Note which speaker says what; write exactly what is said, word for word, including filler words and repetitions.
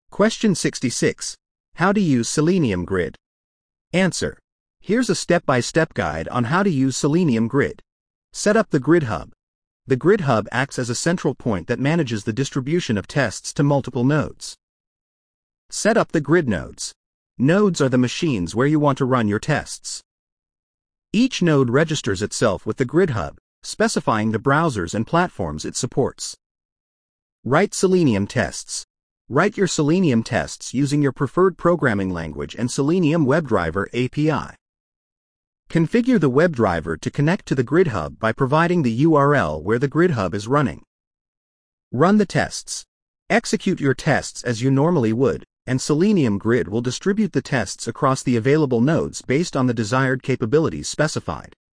Speaker 1: Question sixty-six. How to use Selenium Grid. Answer. Here's a step-by-step guide on how to use Selenium Grid. Set up the Grid Hub. The Grid Hub acts as a central point that manages the distribution of tests to multiple nodes. Set up the grid nodes. Nodes are the machines where you want to run your tests. Each node registers itself with the Grid Hub, specifying the browsers and platforms it supports. Write Selenium tests. Write your Selenium tests using your preferred programming language and Selenium WebDriver A P I. Configure the WebDriver to connect to the Grid Hub by providing the U R L where the Grid Hub is running. Run the tests. Execute your tests as you normally would, and Selenium Grid will distribute the tests across the available nodes based on the desired capabilities specified.